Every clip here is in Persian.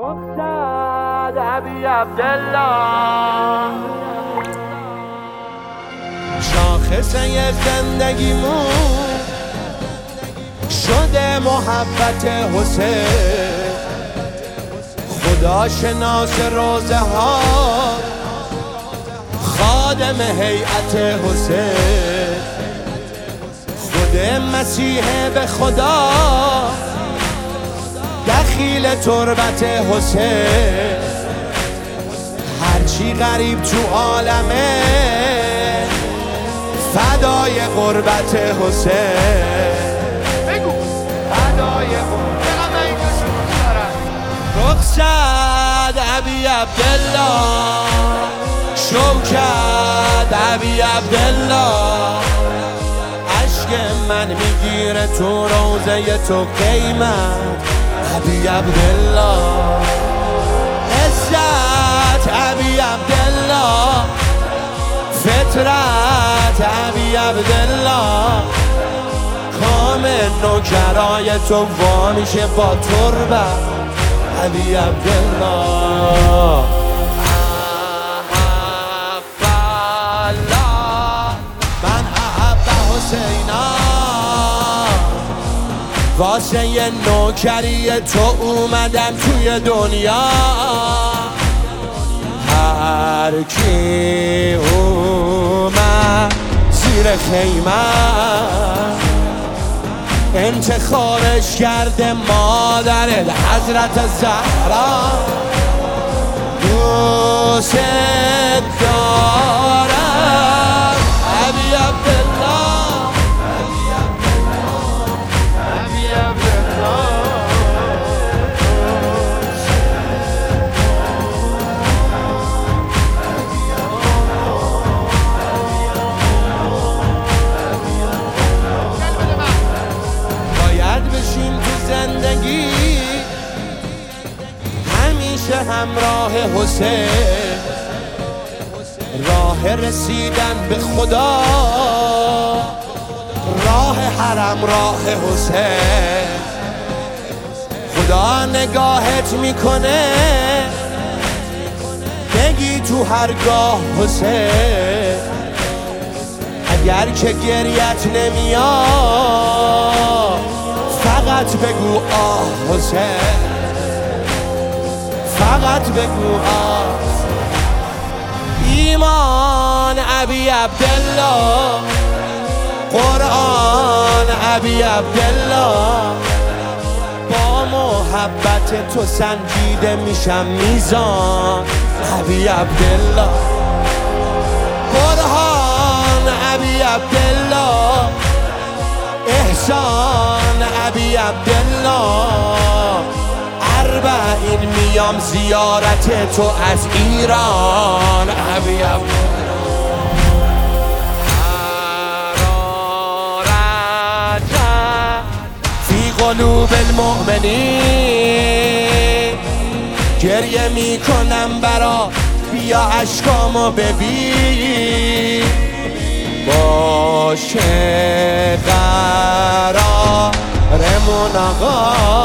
رخصت ابی عبدالله شاخصه زندگیمون شده محبت حسین خدا شناس روزه ها خادم هیئت حسین خود مسیح به خدا دخیل تربت حسین هرچی غریب تو عالمه فدای قربت حسین فدای قربت رخصت ابی عبدالله شوکت ابی عبدالله عشق من میگیره تو روزه تو قیمت ابی عبدالله عزت ابی عبدالله فطرت ابی عبدالله کامل نوکرای تو وا میشه با تربت ابی عبدالله واسه یه نوکری تو اومدم توی دنیا هر کی اومد زیر خیمه انتخابش کرده مادرت حضرت زهرا دوست دارم ابی عبدالله زندگی همیشه همراه حسین راه رسیدن به خدا راه حرم راه حسین خدا نگاهت میکنه بگی تو هرگاه حسین اگر که گریت نمیاد فقط بگو آه حسین فقط بگو آه ایمان ابی عبدالله قرآن ابی عبدالله با محبت تو سنجیده میشم میزان ابی عبدالله قرآن ابی عبدالله احسان ابی عبدالله اربعین میام زیارت تو از ایران ابی عبدالله حرارت فی قلوب المؤمنین گریه میکنم برا بیا اشکامو ببین باشه قرارمون آقا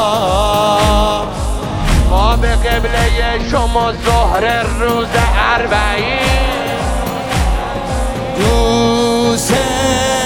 ما به قبله شما ظهر روز اربعین دوست